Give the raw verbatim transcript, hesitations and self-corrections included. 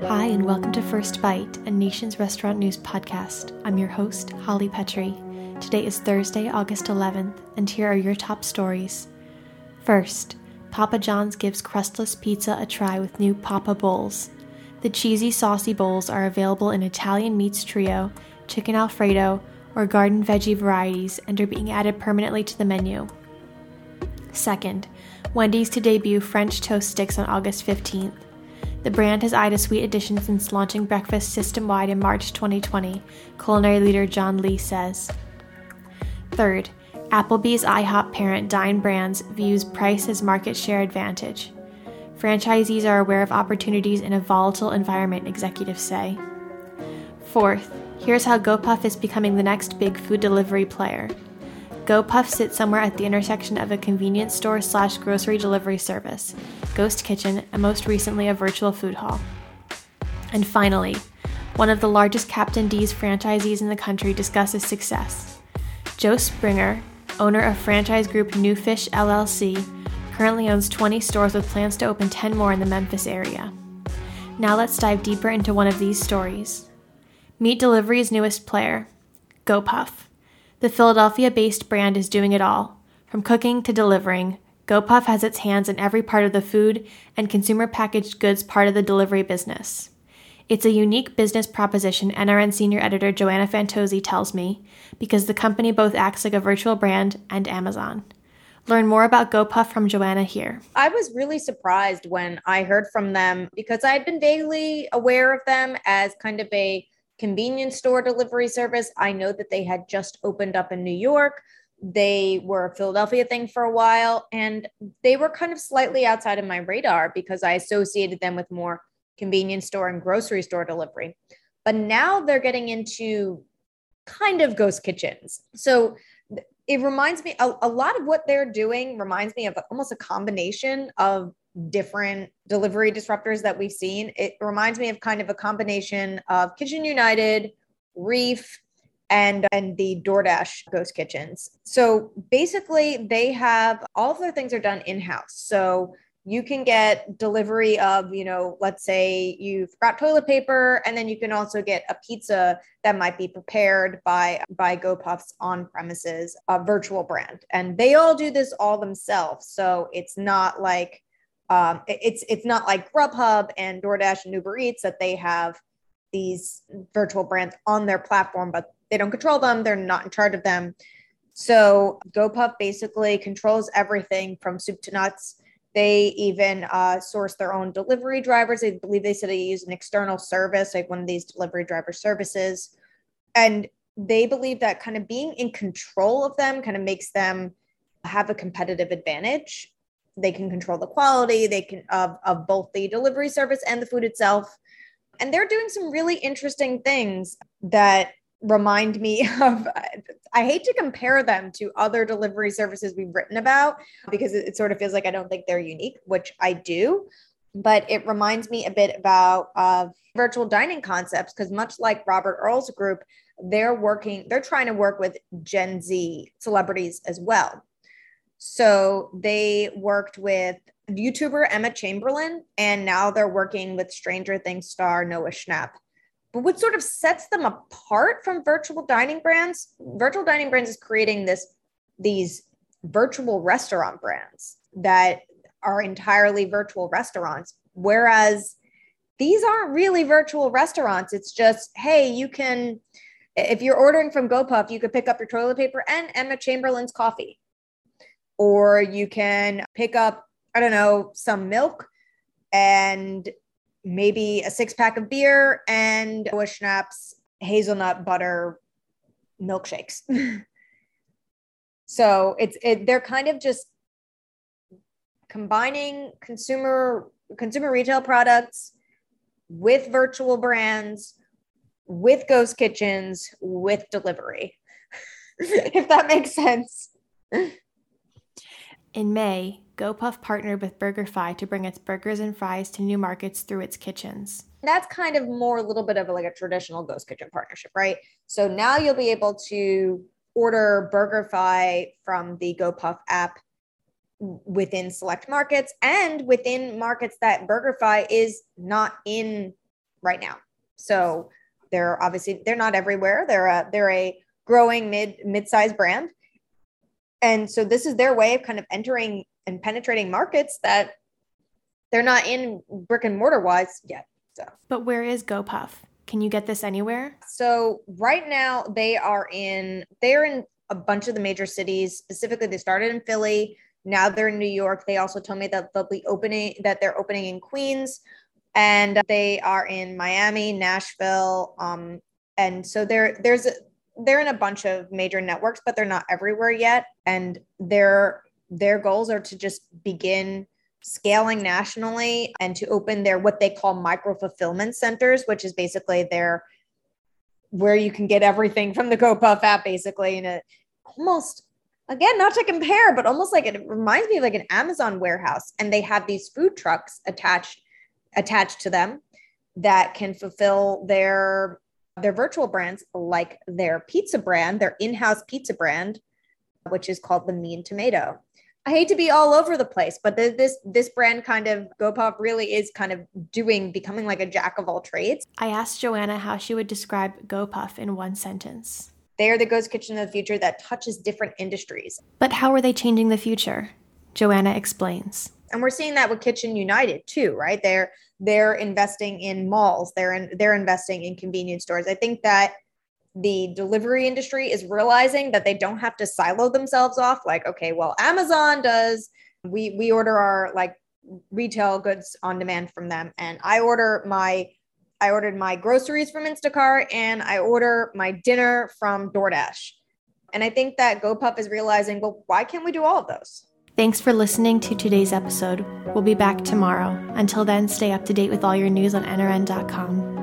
Hi, and welcome to First Bite, a Nation's Restaurant News podcast. I'm your host, Holly Petrie. Today is Thursday, August eleventh, and here are your top stories. First, Papa John's gives crustless pizza a try with new Papa Bowls. The cheesy, saucy bowls are available in Italian meats trio, chicken Alfredo, or garden veggie varieties and are being added permanently to the menu. Second, Wendy's to debut French toast sticks on August fifteenth. The brand has eyed a sweet addition since launching breakfast system-wide in March twenty twenty, culinary leader John Lee says. Third, Applebee's IHOP parent Dine Brands views price as market share advantage. Franchisees are aware of opportunities in a volatile environment, executives say. Fourth, here's how GoPuff is becoming the next big food delivery player. GoPuff sits somewhere at the intersection of a convenience store slash grocery delivery service, Ghost Kitchen, and most recently a virtual food hall. And finally, one of the largest Captain D's franchisees in the country discusses success. Joe Springer, owner of franchise group New Fish L L C, currently owns twenty stores with plans to open ten more in the Memphis area. Now let's dive deeper into one of these stories. Meet delivery's newest player, GoPuff. The Philadelphia-based brand is doing it all. From cooking to delivering, GoPuff has its hands in every part of the food and consumer packaged goods part of the delivery business. It's a unique business proposition, N R N senior editor Joanna Fantozzi tells me, because the company both acts like a virtual brand and Amazon. Learn more about GoPuff from Joanna here. I was really surprised when I heard from them because I had been vaguely aware of them as kind of a convenience store delivery service. I know that they had just opened up in New York. They were a Philadelphia thing for a while, and they were kind of slightly outside of my radar because I associated them with more convenience store and grocery store delivery. But now they're getting into kind of ghost kitchens. So it reminds me, a, a lot of what they're doing reminds me of almost a combination of different delivery disruptors that we've seen. It reminds me of kind of a combination of Kitchen United, Reef, and, and the DoorDash ghost kitchens. So basically they have all of their things are done in-house. So you can get delivery of, you know, let's say you forgot toilet paper, and then you can also get a pizza that might be prepared by, by GoPuff's on-premises uh, virtual brand. And they all do this all themselves. So it's not like Um, it's it's not like Grubhub and DoorDash and Uber Eats that they have these virtual brands on their platform, but they don't control them. They're not in charge of them. So GoPuff basically controls everything from soup to nuts. They even uh, source their own delivery drivers. I believe they said they use an external service, like one of these delivery driver services. And they believe that kind of being in control of them kind of makes them have a competitive advantage. They can control the quality, they can of, of both the delivery service and the food itself. And they're doing some really interesting things that remind me of, I hate to compare them to other delivery services we've written about because it, it sort of feels like I don't think they're unique, which I do. But it reminds me a bit about uh, virtual dining concepts because much like Robert Earl's group, they're working, they're trying to work with Gen Z celebrities as well. So they worked with YouTuber Emma Chamberlain, and now they're working with Stranger Things star Noah Schnapp. But what sort of sets them apart from virtual dining brands? Virtual dining brands is creating this, these virtual restaurant brands that are entirely virtual restaurants, whereas these aren't really virtual restaurants. It's just, hey, you can, if you're ordering from GoPuff, you could pick up your toilet paper and Emma Chamberlain's coffee. Or you can pick up, I don't know, some milk and maybe a six pack of beer and Noah Schnapp's hazelnut butter milkshakes. So it's it, they're kind of just combining consumer consumer retail products with virtual brands, with ghost kitchens, with delivery, if that makes sense. In May, GoPuff partnered with BurgerFi to bring its burgers and fries to new markets through its kitchens. That's kind of more a little bit of a, like a traditional ghost kitchen partnership, right? So now you'll be able to order BurgerFi from the GoPuff app within select markets and within markets that BurgerFi is not in right now. So they're obviously, they're not everywhere. They're a, they're a growing mid, mid-sized brand. And so this is their way of kind of entering and penetrating markets that they're not in brick and mortar wise yet. So, but where is GoPuff? Can you get this anywhere? So right now they are in, they're in a bunch of the major cities. Specifically, they started in Philly. Now they're in New York. They also told me that they'll be opening, that they're opening in Queens, and they are in Miami, Nashville. Um, and so there, there's a, they're in a bunch of major networks, but they're not everywhere yet. And their, their goals are to just begin scaling nationally and to open their, what they call micro fulfillment centers, which is basically their, where you can get everything from the GoPuff app, basically in a almost, again, not to compare, but almost like, it reminds me of like an Amazon warehouse. And they have these food trucks attached, attached to them that can fulfill their, their virtual brands, like their pizza brand, their in-house pizza brand, which is called the Mean Tomato. I hate to be all over the place, but the, this this brand kind of, GoPuff really is kind of doing, becoming like a jack of all trades. I asked Joanna how she would describe GoPuff in one sentence. They are the ghost kitchen of the future that touches different industries. But how are they changing the future? Joanna explains. And we're seeing that with Kitchen United too, right? They're they're investing in malls. They're in, they're investing in convenience stores. I think that the delivery industry is realizing that they don't have to silo themselves off. Like, okay, well, Amazon does, we, we order our like retail goods on demand from them. And I order my, I ordered my groceries from Instacart, and I order my dinner from DoorDash. And I think that GoPuff is realizing, well, why can't we do all of those? Thanks for listening to today's episode. We'll be back tomorrow. Until then, stay up to date with all your news on N R N dot com.